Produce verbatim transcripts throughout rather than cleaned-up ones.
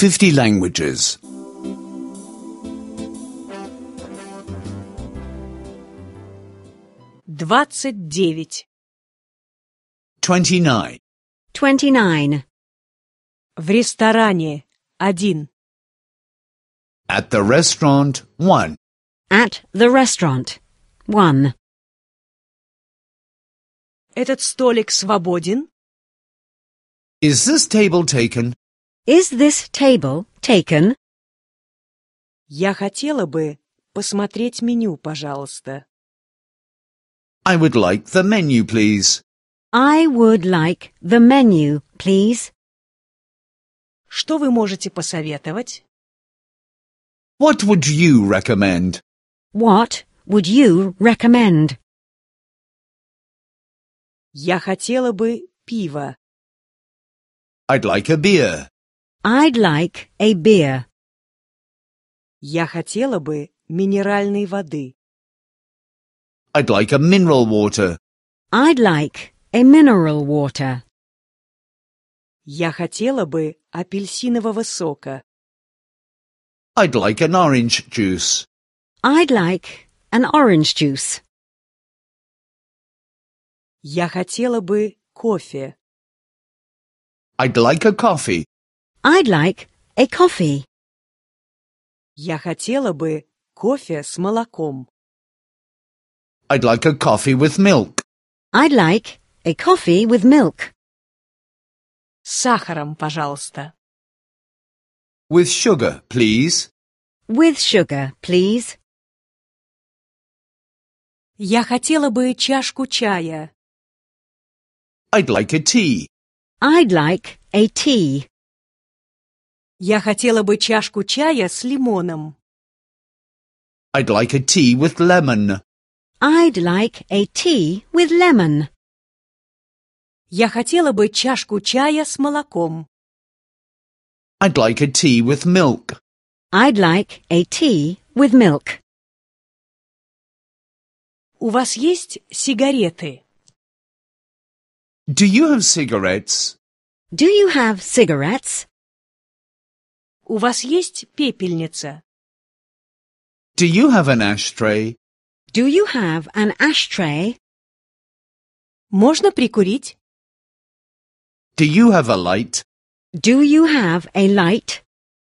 fifty languages. Двадцать девять. Twenty-nine. Twenty-nine. В ресторане. Один. At the restaurant. One. At the restaurant. One. Этот столик свободен? Is this table taken? Is this table taken? Я хотела бы посмотреть меню, пожалуйста. I would like the menu, please. I would like the menu, please. Что вы можете посоветовать? What would you recommend? What would you recommend? Я хотела бы пиво. I'd like a beer. I'd like a beer. Я хотела бы минеральной воды. I'd like a mineral water. I'd like a mineral water. Я хотела бы апельсинового сока. I'd like an orange juice. I'd like an orange juice. Я хотела бы кофе. I'd like a coffee. I'd like a coffee. Я хотела бы кофе с молоком. I'd like a coffee with milk. I'd like a coffee with milk. С сахаром, пожалуйста. With sugar, please. With sugar, please. Я хотела бы чашку чая. I'd like a tea. I'd like a tea. Я хотела бы чашку чая с лимоном. I'd like a tea with lemon. I'd like a tea with lemon. Я хотела бы чашку чая с молоком. I'd like a tea with milk. I'd like a tea with milk. У вас есть сигареты? Do you have cigarettes? Do you have cigarettes? У вас есть пепельница? Do you have an ashtray? Do you have an ashtray? Можно прикурить? Do you have a light? Do you have a light?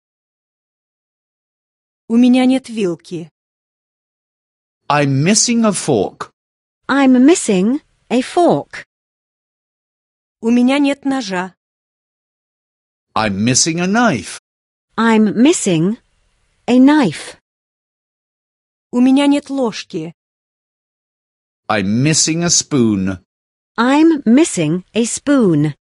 У меня нет вилки. I'm missing a fork. I'm missing a fork. У меня нет ножа. I'm missing a knife. I'm missing a knife. У меня нет ложки. I'm missing a spoon. I'm missing a spoon.